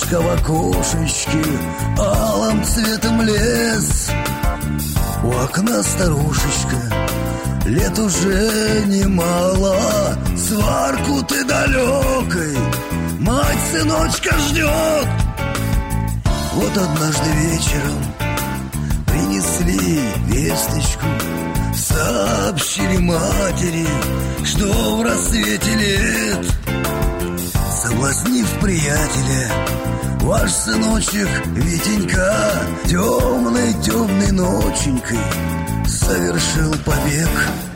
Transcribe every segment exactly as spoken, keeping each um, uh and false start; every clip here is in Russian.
Солнышко в окошечке алым цветом лес. У окна старушечка, лет уже немало. Сварку ты далекой мать сыночка ждет. Вот однажды вечером принесли весточку, сообщили матери, что в рассвете лет, соблазнив приятеля, ваш сыночек Витенька темной-темной ноченькой совершил побег.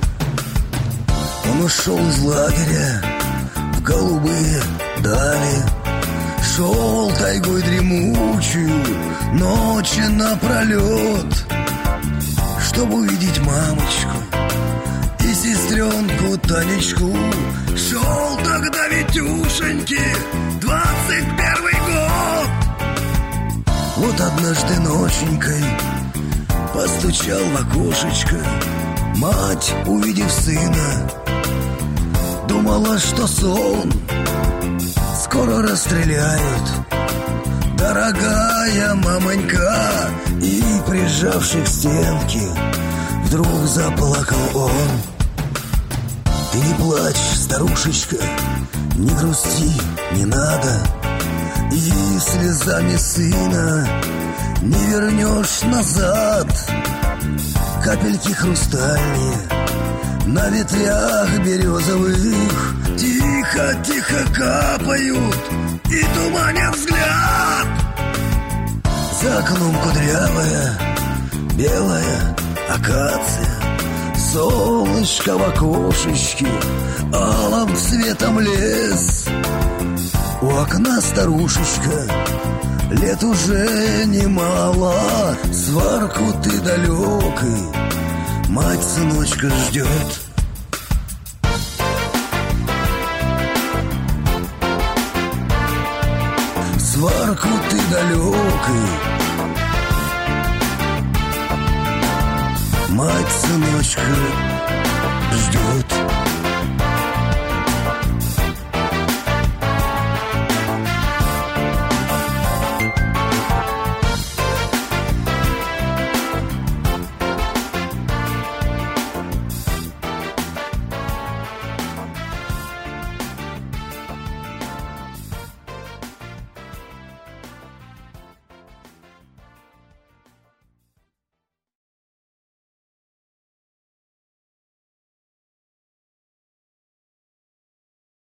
Он ушел из лагеря в голубые дали, шел тайгой дремучую ночи напролет, чтобы увидеть мамочку и сестренку Танечку. Шел тогда Витюшеньки двадцать первый год. Вот однажды ноченькой постучал в окошечко мать, увидев сына, думала, что сон, скоро расстреляют, дорогая мамонька. И, прижавшись к стенке, вдруг заплакал он. Ты не плачь, старушечка, не грусти, не надо. И слезами сына не вернешь назад. Капельки хрустальные на ветвях березовых тихо-тихо капают и туманят взгляд. За окном кудрявая белая акация, солнышко в окошечке алым цветом лес. У окна старушечка, лет уже немало. Сварку ты далекой мать сыночка ждет. Сварку ты далекой мать сыночка ждет.